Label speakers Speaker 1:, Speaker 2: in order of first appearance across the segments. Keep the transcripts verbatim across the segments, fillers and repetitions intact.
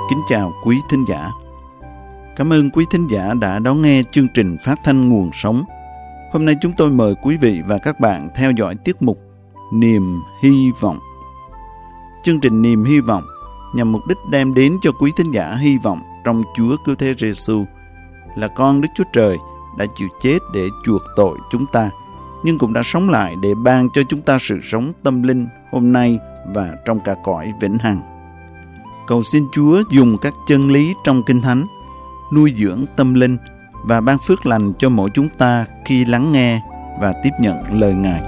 Speaker 1: Kính chào quý thính giả. Cảm ơn quý thính giả đã đón nghe chương trình phát thanh Nguồn Sống. Hôm nay chúng tôi mời quý vị và các bạn theo dõi tiết mục Niềm Hy Vọng. Chương trình Niềm Hy Vọng nhằm mục đích đem đến cho quý thính giả hy vọng trong Chúa Cứu Thế Giêsu là con Đức Chúa Trời đã chịu chết để chuộc tội chúng ta, nhưng cũng đã sống lại để ban cho chúng ta sự sống tâm linh hôm nay và trong cả cõi vĩnh hằng. Cầu xin Chúa dùng các chân lý trong Kinh Thánh nuôi dưỡng tâm linh và ban phước lành cho mỗi chúng ta khi lắng nghe và tiếp nhận lời Ngài.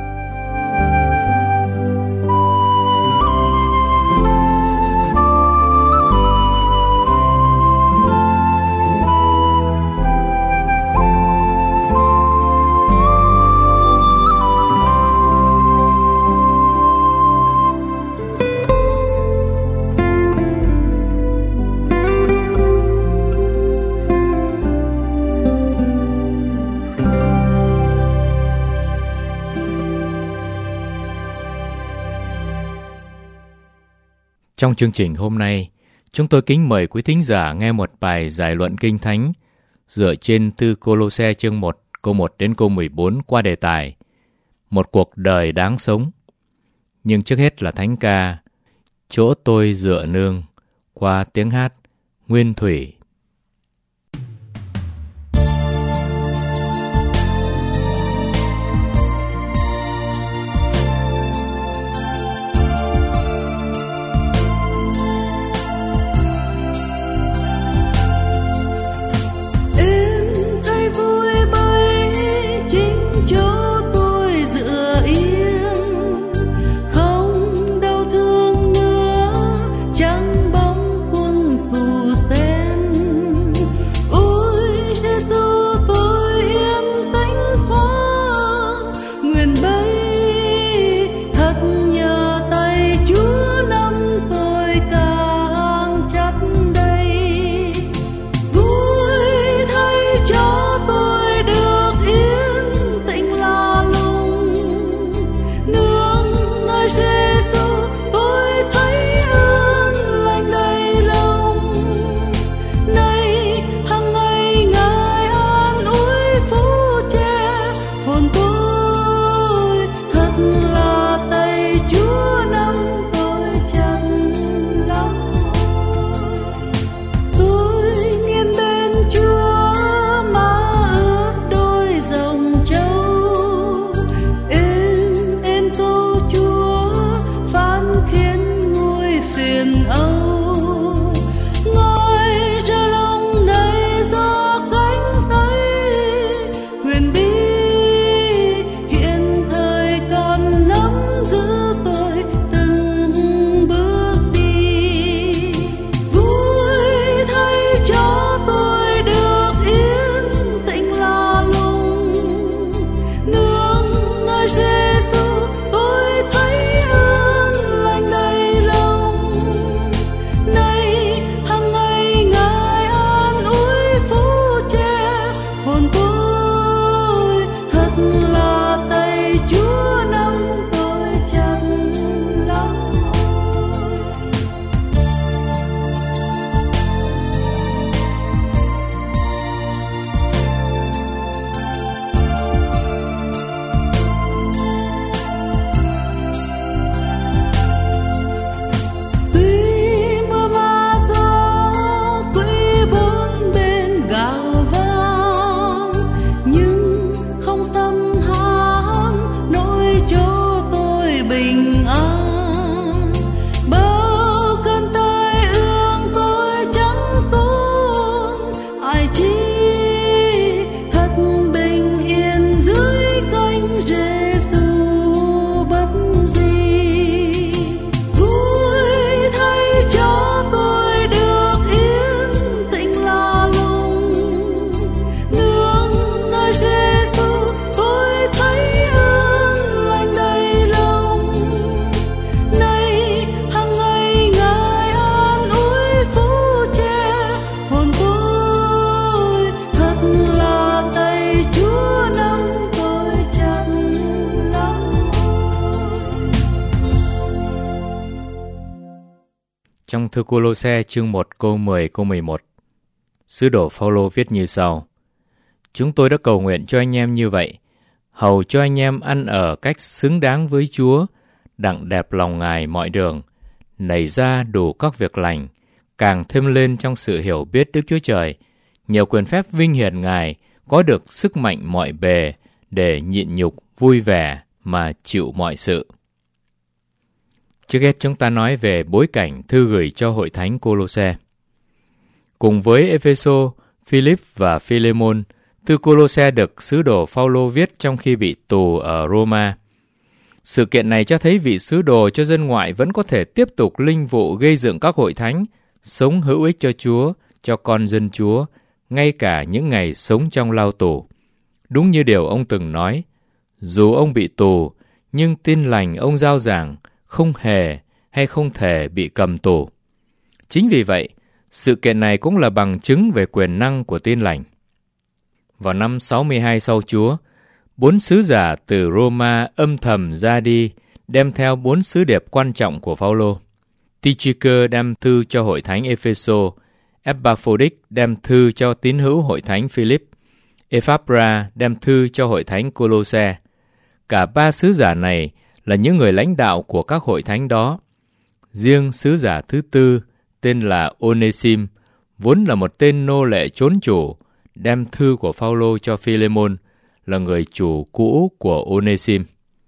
Speaker 2: Trong chương trình hôm nay, chúng tôi kính mời quý thính giả nghe một bài giải luận Kinh Thánh dựa trên thư Cô-lô-se chương một, câu một đến câu mười bốn qua đề tài Một cuộc đời đáng sống. Nhưng trước hết là thánh ca Chỗ tôi dựa nương qua tiếng hát Nguyên Thủy.
Speaker 3: Sen
Speaker 2: Trong thư Cô-lô-se chương một câu mười câu mười một, sứ đồ Phao-lô viết như sau: Chúng tôi đã cầu nguyện cho anh em như vậy, hầu cho anh em ăn ở cách xứng đáng với Chúa, đặng đẹp lòng Ngài mọi đường, nảy ra đủ các việc lành, càng thêm lên trong sự hiểu biết Đức Chúa Trời, nhiều quyền phép vinh hiển Ngài, có được sức mạnh mọi bề để nhịn nhục vui vẻ mà chịu mọi sự. Trước hết chúng ta nói về bối cảnh thư gửi cho hội thánh Cô-lô-se. Cùng với Ê-phê-sô, Philip và Phi-lê-môn, thư Cô-lô-se được sứ đồ Phao-lô viết trong khi bị tù ở Roma. Sự kiện này cho thấy vị sứ đồ cho dân ngoại vẫn có thể tiếp tục linh vụ gây dựng các hội thánh, sống hữu ích cho Chúa, cho con dân Chúa, ngay cả những ngày sống trong lao tù. Đúng như điều ông từng nói, dù ông bị tù, nhưng tin lành ông rao giảng không hề hay không thể bị cầm tù. Chính vì vậy, sự kiện này cũng là bằng chứng về quyền năng của tin lành. Vào năm sáu mươi hai sau Chúa, bốn sứ giả từ Roma âm thầm ra đi, đem theo bốn sứ điệp quan trọng của Phao-lô. Tychicơ đem thư cho hội thánh Ê-phê-sô, Epaphroditus đem thư cho tín hữu hội thánh Philip, Ephapra đem thư cho hội thánh Cô-lô-se. Cả ba sứ giả này là những người lãnh đạo của các hội thánh đó. Riêng sứ giả thứ tư, tên là Onê-sim, vốn là một tên nô lệ trốn chủ, đem thư của Phao-lô cho Phi-lê-môn, là người chủ cũ của Onê-sim.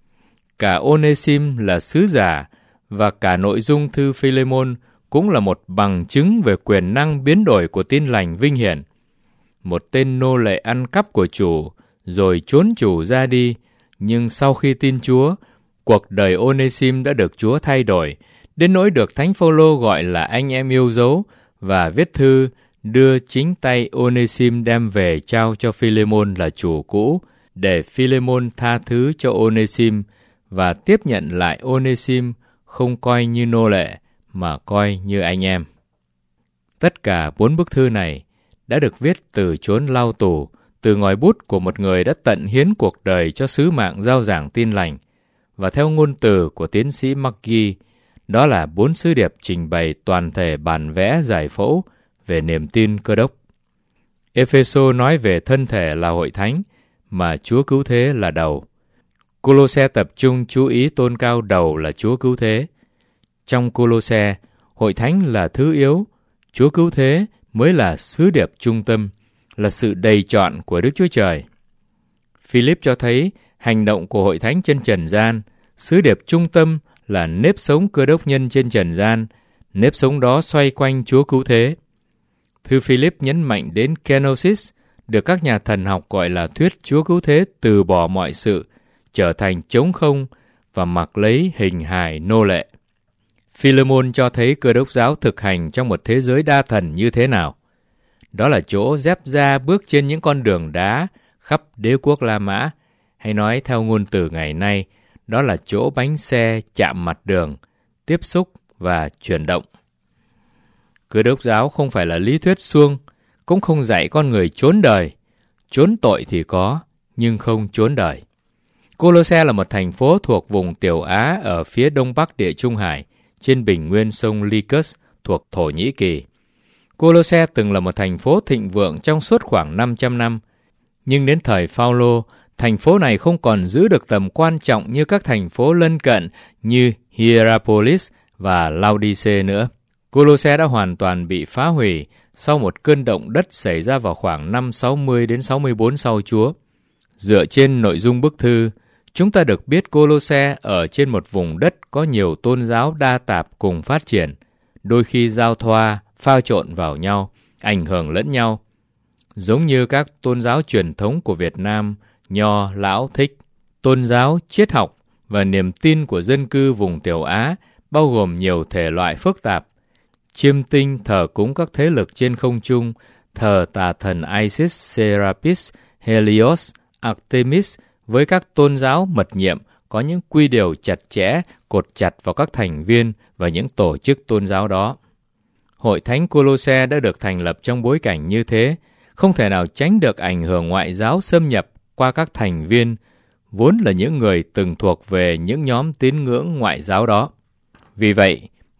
Speaker 2: Cả Onê-sim là sứ giả, và cả nội dung thư Phi-lê-môn cũng là một bằng chứng về quyền năng biến đổi của tin lành vinh hiển. Một tên nô lệ ăn cắp của chủ, rồi trốn chủ ra đi, nhưng sau khi tin Chúa, cuộc đời Onê-sim đã được Chúa thay đổi, đến nỗi được Thánh Phao-lô gọi là anh em yêu dấu, và viết thư đưa chính tay Onê-sim đem về trao cho Phi-lê-môn là chủ cũ, để Phi-lê-môn tha thứ cho Onê-sim và tiếp nhận lại Onê-sim không coi như nô lệ, mà coi như anh em. Tất cả bốn bức thư này đã được viết từ chốn lao tù, từ ngòi bút của một người đã tận hiến cuộc đời cho sứ mạng rao giảng tin lành, và theo ngôn từ của tiến sĩ McGee, đó là bốn sứ điệp trình bày toàn thể bản vẽ giải phẫu về niềm tin Cơ đốc. Ê-phê-sô nói về thân thể là hội thánh, mà Chúa Cứu Thế là đầu. Cô-lô-se tập trung chú ý tôn cao đầu là Chúa Cứu Thế. Trong Cô-lô-se, hội thánh là thứ yếu, Chúa Cứu Thế mới là sứ điệp trung tâm, là sự đầy trọn của Đức Chúa Trời. Philip cho thấy hành động của hội thánh trên trần gian, sứ điệp trung tâm là nếp sống Cơ đốc nhân trên trần gian, nếp sống đó xoay quanh Chúa Cứu Thế. Thư Philip nhấn mạnh đến kenosis, được các nhà thần học gọi là thuyết Chúa Cứu Thế từ bỏ mọi sự, trở thành trống không và mặc lấy hình hài nô lệ. Phi-lê-môn cho thấy Cơ đốc giáo thực hành trong một thế giới đa thần như thế nào. Đó là chỗ dép da bước trên những con đường đá khắp đế quốc La Mã, hay nói theo ngôn từ ngày nay, đó là chỗ bánh xe chạm mặt đường, tiếp xúc và chuyển động. Cơ đốc giáo không phải là lý thuyết suông, cũng không dạy con người trốn đời. Trốn tội thì có, nhưng không trốn đời. Cô-lô-se là một thành phố thuộc vùng Tiểu Á ở phía đông bắc Địa Trung Hải, trên bình nguyên sông Lycus thuộc Thổ Nhĩ Kỳ. Cô-lô-se từng là một thành phố thịnh vượng trong suốt khoảng năm trăm năm, nhưng đến thời Phao-lô, thành phố này không còn giữ được tầm quan trọng như các thành phố lân cận như Hierapolis và Laodice nữa. Cô-lô-se đã hoàn toàn bị phá hủy sau một cơn động đất xảy ra vào khoảng năm sáu mươi đến sáu mươi bốn sau Chúa. Dựa trên nội dung bức thư, chúng ta được biết Cô-lô-se ở trên một vùng đất có nhiều tôn giáo đa tạp cùng phát triển, đôi khi giao thoa, pha trộn vào nhau, ảnh hưởng lẫn nhau. Giống như các tôn giáo truyền thống của Việt Nam, Nho, Lão, Thích, tôn giáo, triết học và niềm tin của dân cư vùng Tiểu Á bao gồm nhiều thể loại phức tạp. Chiêm tinh thờ cúng các thế lực trên không trung, thờ tà thần Isis, Serapis, Helios, Artemis với các tôn giáo mật nhiệm có những quy điều chặt chẽ cột chặt vào các thành viên và những tổ chức tôn giáo đó. Hội thánh Cô-lô-se đã được thành lập trong bối cảnh như thế, không thể nào tránh được ảnh hưởng ngoại giáo xâm nhập qua các thành viên, vốn là những người từng thuộc về những nhóm tín ngưỡng ngoại giáo đó. Vì vậy,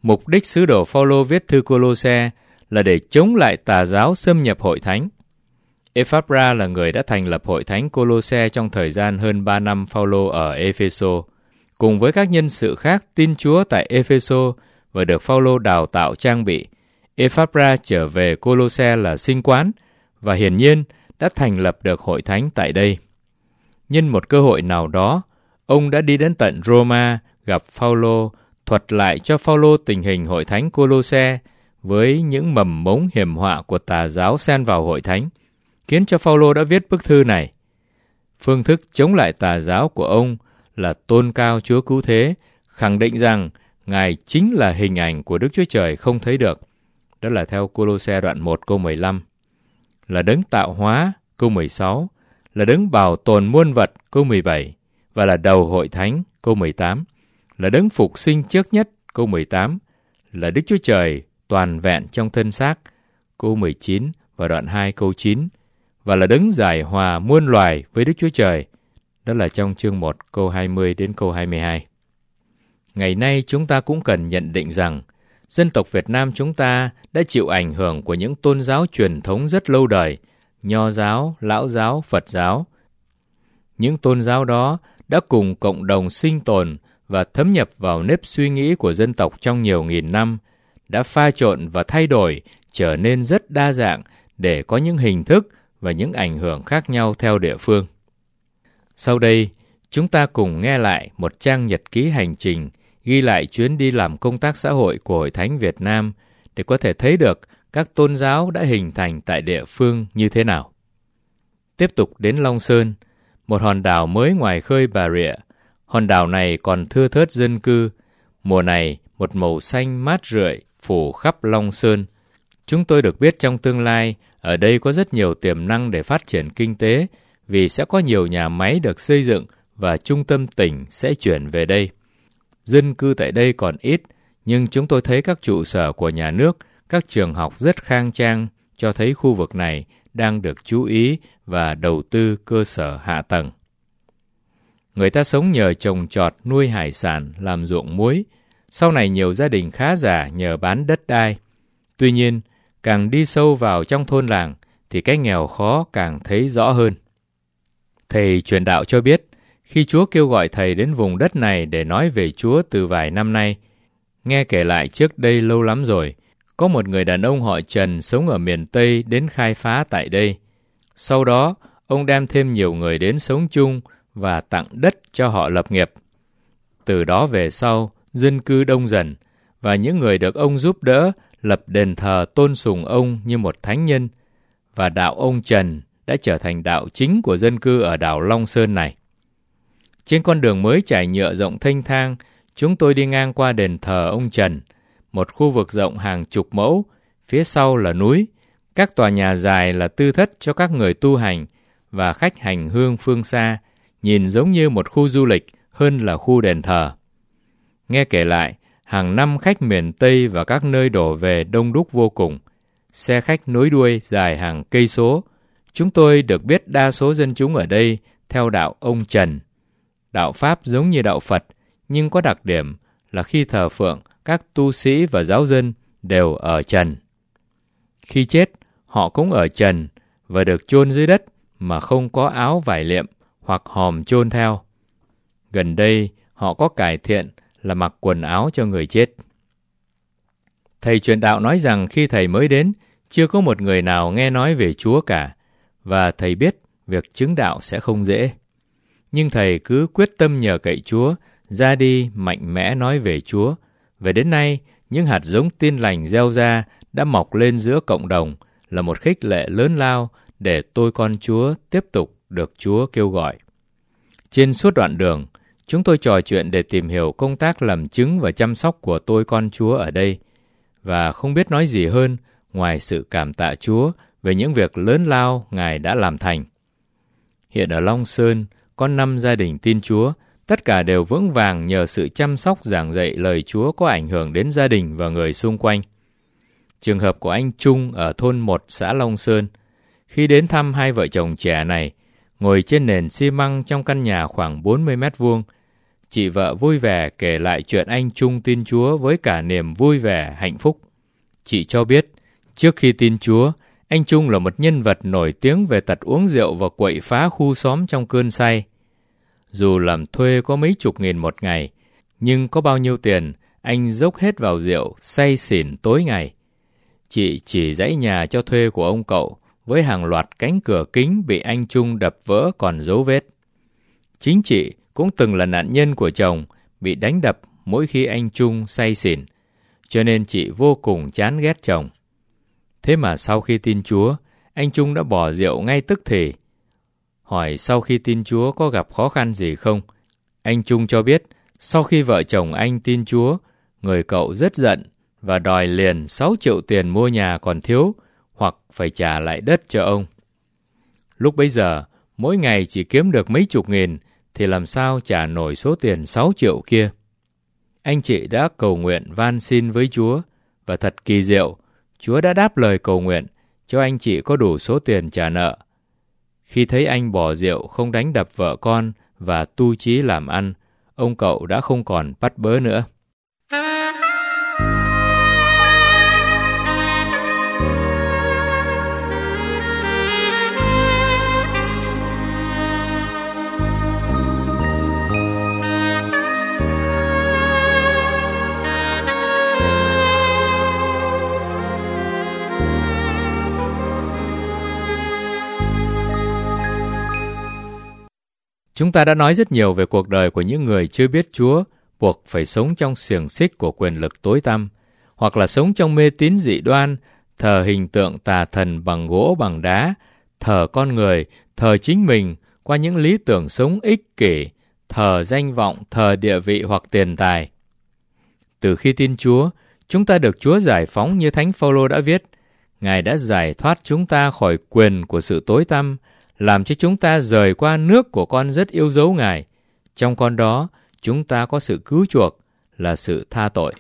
Speaker 2: Mục đích sứ đồ Phaolô viết thư Cô-lô-se là để chống lại tà giáo xâm nhập hội thánh. Ephapra là người đã thành lập hội thánh Cô-lô-se trong thời gian hơn ba năm Phaolô ở Ê-phê-sô, cùng với các nhân sự khác tin Chúa tại Ê-phê-sô và được Phaolô đào tạo trang bị. Ephapra trở về Cô-lô-se là sinh quán và hiển nhiên đã thành lập được hội thánh tại đây. Nhân một cơ hội nào đó, ông đã đi đến tận Roma gặp Phaolô, thuật lại cho Phaolô tình hình hội thánh Cô-lô-se với những mầm mống hiểm họa của tà giáo xen vào hội thánh, khiến cho Phaolô đã viết bức thư này. Phương thức chống lại tà giáo của ông là tôn cao Chúa Cứu Thế, khẳng định rằng Ngài chính là hình ảnh của Đức Chúa Trời không thấy được. Đó là theo Cô-lô-se đoạn một câu mười lăm. Là đấng tạo hóa, câu mười sáu. Là đấng bảo tồn muôn vật, câu mười bảy. Và là đầu hội thánh, câu mười tám. Là đấng phục sinh trước nhất, câu mười tám. Là Đức Chúa Trời toàn vẹn trong thân xác, câu mười chín và đoạn hai câu chín. Và là đấng giải hòa muôn loài với Đức Chúa Trời. Đó là trong chương một câu hai mươi đến câu hai mươi hai. Ngày nay chúng ta cũng cần nhận định rằng dân tộc Việt Nam chúng ta đã chịu ảnh hưởng của những tôn giáo truyền thống rất lâu đời, Nho giáo, Lão giáo, Phật giáo. Những tôn giáo đó đã cùng cộng đồng sinh tồn và thấm nhập vào nếp suy nghĩ của dân tộc trong nhiều nghìn năm, đã pha trộn và thay đổi, trở nên rất đa dạng để có những hình thức và những ảnh hưởng khác nhau theo địa phương. Sau đây, chúng ta cùng nghe lại một trang nhật ký hành trình ghi lại chuyến đi làm công tác xã hội của Hội Thánh Việt Nam để có thể thấy được các tôn giáo đã hình thành tại địa phương như thế nào. Tiếp tục đến Long Sơn, một hòn đảo mới ngoài khơi Bà Rịa. Hòn đảo này còn thưa thớt dân cư. Mùa này, một màu xanh mát rượi phủ khắp Long Sơn. Chúng tôi được biết trong tương lai, ở đây có rất nhiều tiềm năng để phát triển kinh tế, vì sẽ có nhiều nhà máy được xây dựng và trung tâm tỉnh sẽ chuyển về đây. Dân cư tại đây còn ít, nhưng chúng tôi thấy các trụ sở của nhà nước, các trường học rất khang trang, cho thấy khu vực này đang được chú ý và đầu tư cơ sở hạ tầng. Người ta sống nhờ trồng trọt, nuôi hải sản, làm ruộng muối. Sau này nhiều gia đình khá giả nhờ bán đất đai. Tuy nhiên, càng đi sâu vào trong thôn làng, thì cái nghèo khó càng thấy rõ hơn. Thầy truyền đạo cho biết, khi Chúa kêu gọi thầy đến vùng đất này để nói về Chúa từ vài năm nay, nghe kể lại trước đây lâu lắm rồi, có một người đàn ông họ Trần sống ở miền Tây đến khai phá tại đây. Sau đó, ông đem thêm nhiều người đến sống chung và tặng đất cho họ lập nghiệp. Từ đó về sau, dân cư đông dần, và những người được ông giúp đỡ lập đền thờ tôn sùng ông như một thánh nhân, và đạo ông Trần đã trở thành đạo chính của dân cư ở đảo Long Sơn này. Trên con đường mới trải nhựa rộng thênh thang, chúng tôi đi ngang qua đền thờ ông Trần, một khu vực rộng hàng chục mẫu, phía sau là núi, các tòa nhà dài là tư thất cho các người tu hành và khách hành hương phương xa, nhìn giống như một khu du lịch hơn là khu đền thờ. Nghe kể lại, hàng năm khách miền Tây và các nơi đổ về đông đúc vô cùng, xe khách nối đuôi dài hàng cây số. Chúng tôi được biết đa số dân chúng ở đây theo đạo ông Trần. Đạo Pháp giống như đạo Phật, nhưng có đặc điểm là khi thờ phượng, các tu sĩ và giáo dân đều ở trần. Khi chết, họ cũng ở trần và được chôn dưới đất mà không có áo vải liệm hoặc hòm chôn theo. Gần đây, họ có cải thiện là mặc quần áo cho người chết. Thầy truyền đạo nói rằng khi thầy mới đến, chưa có một người nào nghe nói về Chúa cả, và thầy biết việc chứng đạo sẽ không dễ. Nhưng thầy cứ quyết tâm nhờ cậy Chúa, ra đi mạnh mẽ nói về Chúa. Về đến nay, những hạt giống tin lành gieo ra đã mọc lên giữa cộng đồng, là một khích lệ lớn lao để tôi con Chúa tiếp tục được Chúa kêu gọi. Trên suốt đoạn đường, chúng tôi trò chuyện để tìm hiểu công tác làm chứng và chăm sóc của tôi con Chúa ở đây, và không biết nói gì hơn ngoài sự cảm tạ Chúa về những việc lớn lao Ngài đã làm thành. Hiện ở Long Sơn, có năm gia đình tin Chúa, tất cả đều vững vàng nhờ sự chăm sóc giảng dạy lời Chúa có ảnh hưởng đến gia đình và người xung quanh. Trường hợp của anh Trung ở thôn một xã Long Sơn, khi đến thăm hai vợ chồng trẻ này, ngồi trên nền xi măng trong căn nhà khoảng bốn mươi mét vuông, chị vợ vui vẻ kể lại chuyện anh Trung tin Chúa với cả niềm vui vẻ, hạnh phúc. Chị cho biết, trước khi tin Chúa, anh Trung là một nhân vật nổi tiếng về tật uống rượu và quậy phá khu xóm trong cơn say. Dù làm thuê có mấy chục nghìn một ngày, nhưng có bao nhiêu tiền, anh dốc hết vào rượu, say xỉn tối ngày. Chị chỉ dãy nhà cho thuê của ông cậu, với hàng loạt cánh cửa kính bị anh Trung đập vỡ còn dấu vết. Chính chị cũng từng là nạn nhân của chồng, bị đánh đập mỗi khi anh Trung say xỉn, cho nên chị vô cùng chán ghét chồng. Thế mà sau khi tin Chúa, anh Trung đã bỏ rượu ngay tức thì. Hỏi sau khi tin Chúa có gặp khó khăn gì không? Anh Trung cho biết, sau khi vợ chồng anh tin Chúa, người cậu rất giận và đòi liền sáu triệu tiền mua nhà còn thiếu, hoặc phải trả lại đất cho ông. Lúc bấy giờ, mỗi ngày chỉ kiếm được mấy chục nghìn, thì làm sao trả nổi số tiền sáu triệu kia. Anh chị đã cầu nguyện van xin với Chúa, và thật kỳ diệu, Chúa đã đáp lời cầu nguyện, cho anh chị có đủ số tiền trả nợ. Khi thấy anh bỏ rượu không đánh đập vợ con và tu chí làm ăn, ông cậu đã không còn bắt bớ nữa. Chúng ta đã nói rất nhiều về cuộc đời của những người chưa biết Chúa, buộc phải sống trong xiềng xích của quyền lực tối tăm, hoặc là sống trong mê tín dị đoan, thờ hình tượng tà thần bằng gỗ bằng đá, thờ con người, thờ chính mình qua những lý tưởng sống ích kỷ, thờ danh vọng, thờ địa vị hoặc tiền tài. Từ khi tin Chúa, chúng ta được Chúa giải phóng như Thánh Phaolô đã viết. Ngài đã giải thoát chúng ta khỏi quyền của sự tối tăm, làm cho chúng ta rời qua nước của con rất yêu dấu Ngài. Trong con đó, chúng ta có sự cứu chuộc, là sự tha tội.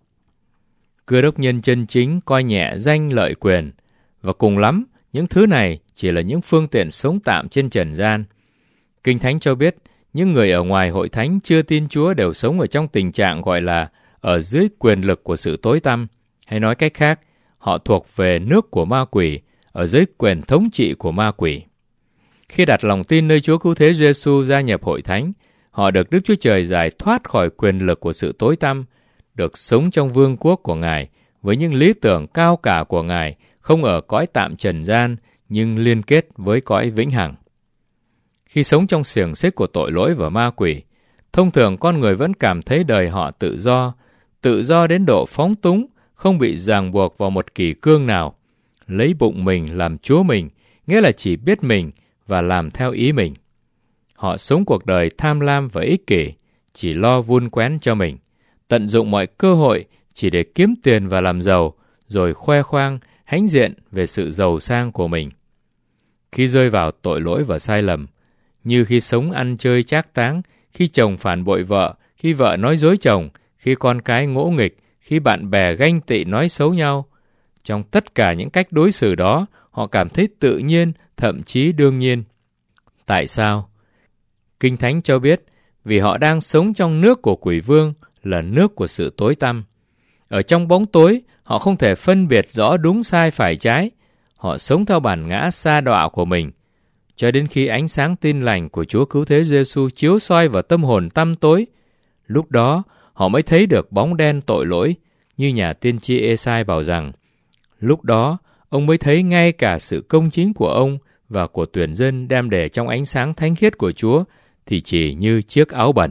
Speaker 2: Cơ đốc nhân chân chính coi nhẹ danh lợi quyền, và cùng lắm, những thứ này chỉ là những phương tiện sống tạm trên trần gian. Kinh Thánh cho biết, những người ở ngoài hội thánh chưa tin Chúa đều sống ở trong tình trạng gọi là ở dưới quyền lực của sự tối tăm, hay nói cách khác, họ thuộc về nước của ma quỷ, ở dưới quyền thống trị của ma quỷ. Khi đặt lòng tin nơi Chúa Cứu Thế Giêsu gia nhập hội thánh, họ được Đức Chúa Trời giải thoát khỏi quyền lực của sự tối tăm, được sống trong vương quốc của Ngài với những lý tưởng cao cả của Ngài, không ở cõi tạm trần gian nhưng liên kết với cõi vĩnh hằng. Khi sống trong xiềng xích của tội lỗi và ma quỷ, thông thường con người vẫn cảm thấy đời họ tự do, tự do đến độ phóng túng, không bị ràng buộc vào một kỷ cương nào, lấy bụng mình làm chúa mình, nghĩa là chỉ biết mình và làm theo ý mình. Họ sống cuộc đời tham lam và ích kỷ, chỉ lo vun quén cho mình, tận dụng mọi cơ hội chỉ để kiếm tiền và làm giàu, rồi khoe khoang, hãnh diện về sự giàu sang của mình. Khi rơi vào tội lỗi và sai lầm, như khi sống ăn chơi trác táng, khi chồng phản bội vợ, khi vợ nói dối chồng, khi con cái ngỗ nghịch, khi bạn bè ganh tị nói xấu nhau, trong tất cả những cách đối xử đó, họ cảm thấy tự nhiên, thậm chí đương nhiên. Tại sao? Kinh Thánh cho biết, vì họ đang sống trong nước của quỷ vương, là nước của sự tối tăm. Ở trong bóng tối, họ không thể phân biệt rõ đúng sai phải trái. Họ sống theo bản ngã sa đọa của mình, cho đến khi ánh sáng tin lành của Chúa Cứu Thế Giêsu chiếu soi vào tâm hồn tăm tối. Lúc đó, họ mới thấy được bóng đen tội lỗi, như nhà tiên tri Ê-sai bảo rằng, lúc đó, ông mới thấy ngay cả sự công chính của ông và của tuyển dân đem để trong ánh sáng thánh khiết của Chúa thì chỉ như chiếc áo bẩn.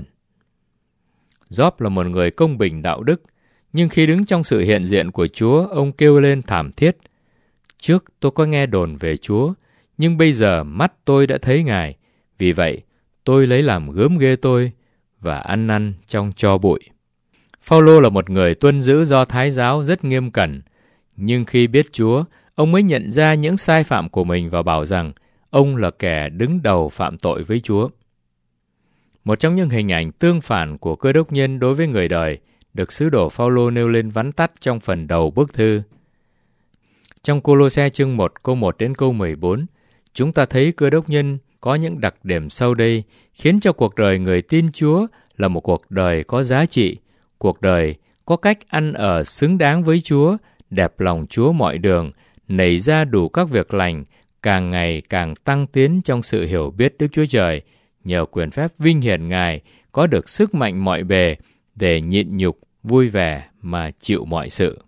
Speaker 2: Gióp là một người công bình đạo đức, nhưng khi đứng trong sự hiện diện của Chúa, ông kêu lên thảm thiết. Trước tôi có nghe đồn về Chúa, nhưng bây giờ mắt tôi đã thấy Ngài. Vì vậy, tôi lấy làm gớm ghê tôi và ăn năn trong tro bụi. Phaolô là một người tuân giữ Do Thái giáo rất nghiêm cẩn, nhưng khi biết Chúa, ông mới nhận ra những sai phạm của mình và bảo rằng ông là kẻ đứng đầu phạm tội với Chúa. Một trong những hình ảnh tương phản của cơ đốc nhân đối với người đời được sứ đồ Phaolô nêu lên vắn tắt trong phần đầu bức thư. Trong Cô-lô-se chương một câu một đến câu mười bốn, chúng ta thấy cơ đốc nhân có những đặc điểm sau đây khiến cho cuộc đời người tin Chúa là một cuộc đời có giá trị, cuộc đời có cách ăn ở xứng đáng với Chúa, đẹp lòng Chúa mọi đường, nảy ra đủ các việc lành, càng ngày càng tăng tiến trong sự hiểu biết Đức Chúa Trời, nhờ quyền phép vinh hiển Ngài có được sức mạnh mọi bề để nhịn nhục, vui vẻ mà chịu mọi sự.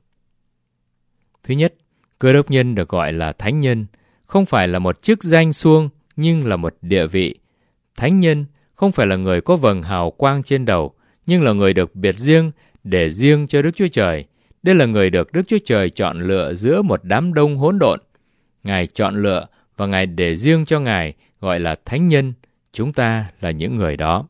Speaker 2: Thứ nhất, Cơ đốc nhân được gọi là thánh nhân, không phải là một chức danh suông nhưng là một địa vị. Thánh nhân không phải là người có vầng hào quang trên đầu, nhưng là người được biệt riêng để riêng cho Đức Chúa Trời. Đây là người được Đức Chúa Trời chọn lựa giữa một đám đông hỗn độn. Ngài chọn lựa và Ngài để riêng cho Ngài, gọi là thánh nhân. Chúng ta là những người đó.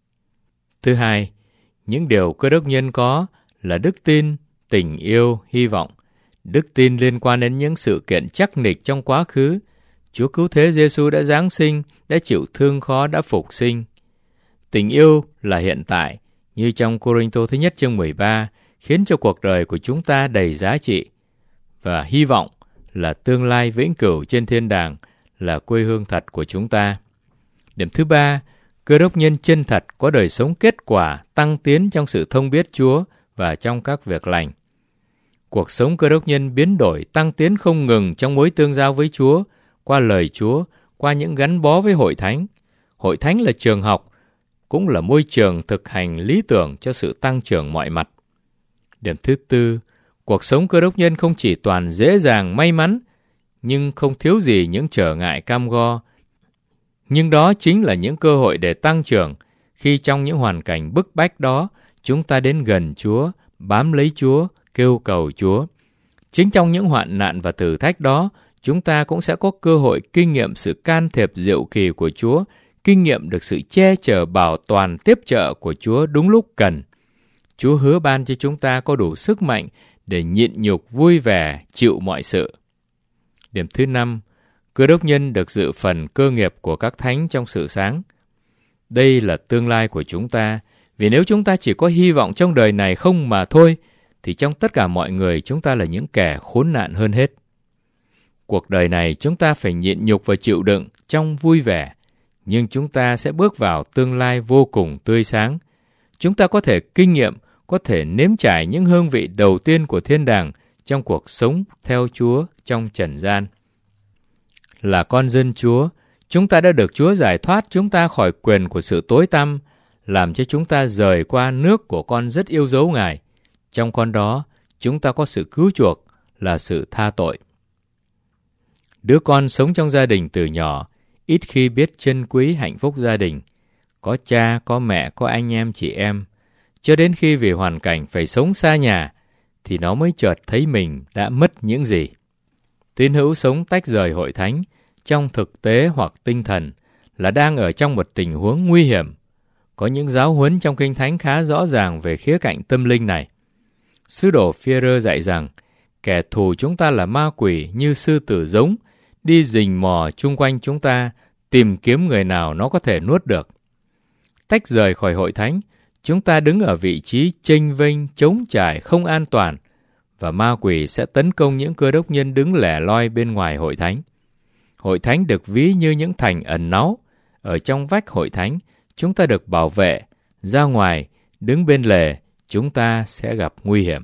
Speaker 2: Thứ hai, những điều Cơ đốc nhân có là đức tin, tình yêu, hy vọng. Đức tin liên quan đến những sự kiện chắc nịch trong quá khứ. Chúa Cứu Thế Giêsu đã giáng sinh, đã chịu thương khó, đã phục sinh. Tình yêu là hiện tại, như trong Cô-rinh-tô thứ nhất chương mười ba, khiến cho cuộc đời của chúng ta đầy giá trị. Và hy vọng là tương lai vĩnh cửu trên thiên đàng, là quê hương thật của chúng ta. Điểm thứ ba, Cơ đốc nhân chân thật có đời sống kết quả, tăng tiến trong sự thông biết Chúa và trong các việc lành. Cuộc sống Cơ đốc nhân biến đổi, tăng tiến không ngừng trong mối tương giao với Chúa, qua lời Chúa, qua những gắn bó với hội thánh. Hội thánh là trường học, cũng là môi trường thực hành lý tưởng cho sự tăng trưởng mọi mặt. Điểm thứ tư, cuộc sống Cơ đốc nhân không chỉ toàn dễ dàng, may mắn, nhưng không thiếu gì những trở ngại cam go. Nhưng đó chính là những cơ hội để tăng trưởng, khi trong những hoàn cảnh bức bách đó, chúng ta đến gần Chúa, bám lấy Chúa, kêu cầu Chúa. Chính trong những hoạn nạn và thử thách đó, chúng ta cũng sẽ có cơ hội kinh nghiệm sự can thiệp diệu kỳ của Chúa, kinh nghiệm được sự che chở bảo toàn tiếp trợ của Chúa đúng lúc cần. Chúa hứa ban cho chúng ta có đủ sức mạnh để nhịn nhục vui vẻ chịu mọi sự. Điểm thứ năm, Cơ đốc nhân được dự phần cơ nghiệp của các thánh trong sự sáng. Đây là tương lai của chúng ta, vì nếu chúng ta chỉ có hy vọng trong đời này không mà thôi, thì trong tất cả mọi người chúng ta là những kẻ khốn nạn hơn hết. Cuộc đời này chúng ta phải nhịn nhục và chịu đựng trong vui vẻ, nhưng chúng ta sẽ bước vào tương lai vô cùng tươi sáng. Chúng ta có thể kinh nghiệm, có thể nếm trải những hương vị đầu tiên của thiên đàng trong cuộc sống theo Chúa trong trần gian. Là con dân Chúa, chúng ta đã được Chúa giải thoát chúng ta khỏi quyền của sự tối tăm, làm cho chúng ta rời qua nước của con rất yêu dấu Ngài. Trong con đó, chúng ta có sự cứu chuộc, là sự tha tội. Đứa con sống trong gia đình từ nhỏ, ít khi biết trân quý hạnh phúc gia đình. Có cha, có mẹ, có anh em, chị em. Cho đến khi vì hoàn cảnh phải sống xa nhà, thì nó mới chợt thấy mình đã mất những gì. Tín hữu sống tách rời hội thánh, trong thực tế hoặc tinh thần, là đang ở trong một tình huống nguy hiểm. Có những giáo huấn trong Kinh Thánh khá rõ ràng về khía cạnh tâm linh này. Sứ đồ Phi-e-rơ dạy rằng, kẻ thù chúng ta là ma quỷ như sư tử giống, đi rình mò chung quanh chúng ta, tìm kiếm người nào nó có thể nuốt được. Tách rời khỏi hội thánh, chúng ta đứng ở vị trí chênh vênh, trống trải, không an toàn, và ma quỷ sẽ tấn công những cơ đốc nhân đứng lẻ loi bên ngoài hội thánh. Hội thánh được ví như những thành ẩn náu. Ở trong vách hội thánh, chúng ta được bảo vệ. Ra ngoài, đứng bên lề, chúng ta sẽ gặp nguy hiểm.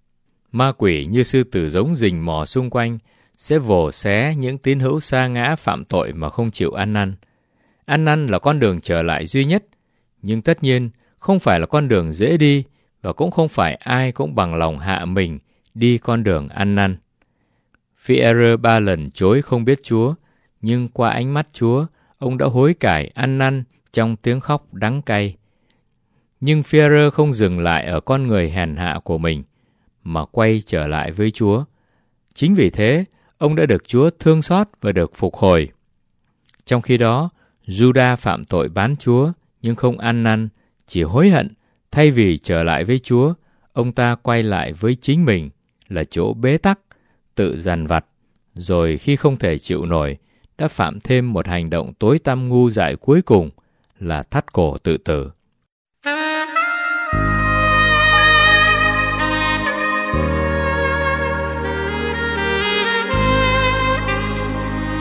Speaker 2: Ma quỷ như sư tử giống rình mò xung quanh, sẽ vồ xé những tín hữu sa ngã phạm tội mà không chịu ăn năn. Ăn năn là con đường trở lại duy nhất, nhưng tất nhiên không phải là con đường dễ đi, và cũng không phải ai cũng bằng lòng hạ mình đi con đường ăn năn. Phi-e-rơ ba lần chối không biết Chúa, nhưng qua ánh mắt Chúa, ông đã hối cải ăn năn trong tiếng khóc đắng cay. Nhưng Phi-e-rơ không dừng lại ở con người hèn hạ của mình, mà quay trở lại với Chúa. Chính vì thế, ông đã được Chúa thương xót và được phục hồi. Trong khi đó, Giu-đa phạm tội bán Chúa, nhưng không ăn năn, chỉ hối hận. Thay vì trở lại với Chúa, ông ta quay lại với chính mình, là chỗ bế tắc, tự dằn vặt, rồi khi không thể chịu nổi, đã phạm thêm một hành động tối tăm ngu dại cuối cùng, là thắt cổ tự tử.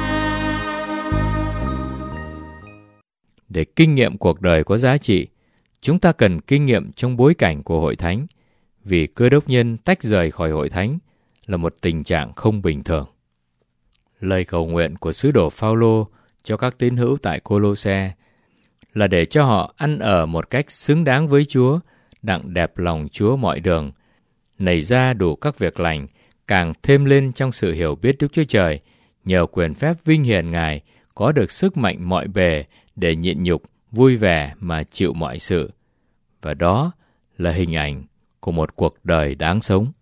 Speaker 2: Để kinh nghiệm cuộc đời có giá trị, chúng ta cần kinh nghiệm trong bối cảnh của hội thánh, vì Cơ đốc nhân tách rời khỏi hội thánh là một tình trạng không bình thường. Lời cầu nguyện của sứ đồ Phao-lô cho các tín hữu tại Cô-lô-se là để cho họ ăn ở một cách xứng đáng với Chúa, đặng đẹp lòng Chúa mọi đường, nảy ra đủ các việc lành, càng thêm lên trong sự hiểu biết Đức Chúa Trời, nhờ quyền phép vinh hiển Ngài, có được sức mạnh mọi bề để nhịn nhục, vui vẻ mà chịu mọi sự. Và đó là hình ảnh của một cuộc đời đáng sống.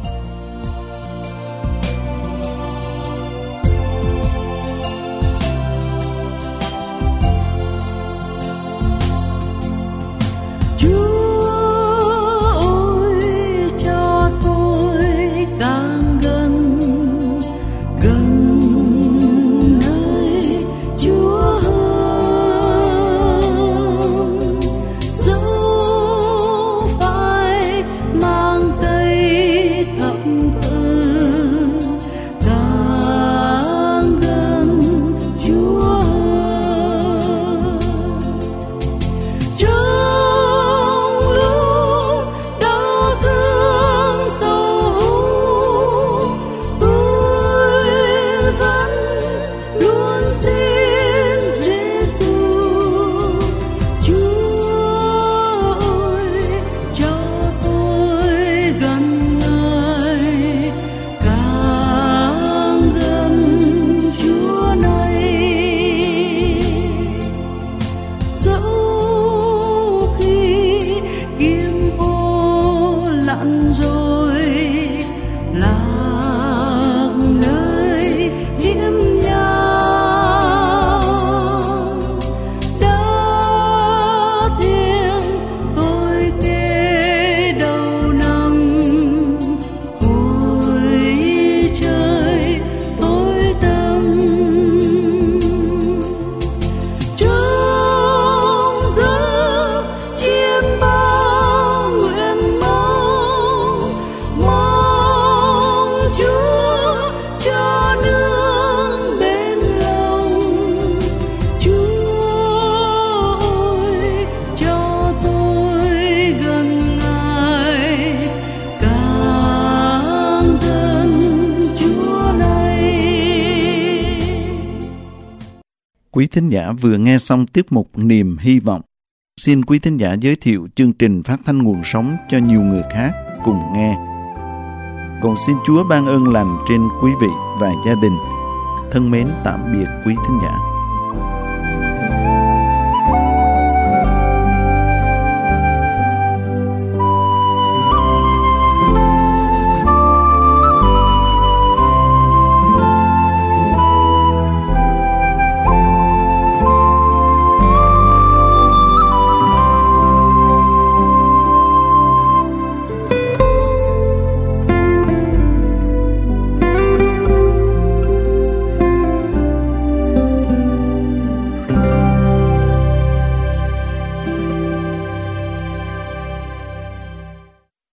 Speaker 1: Quý thính giả vừa nghe xong tiết mục Niềm Hy Vọng. Xin quý thính giả giới thiệu chương trình phát thanh nguồn sống cho nhiều người khác cùng nghe. Còn xin Chúa ban ơn lành trên quý vị và gia đình. Thân mến tạm biệt quý thính giả.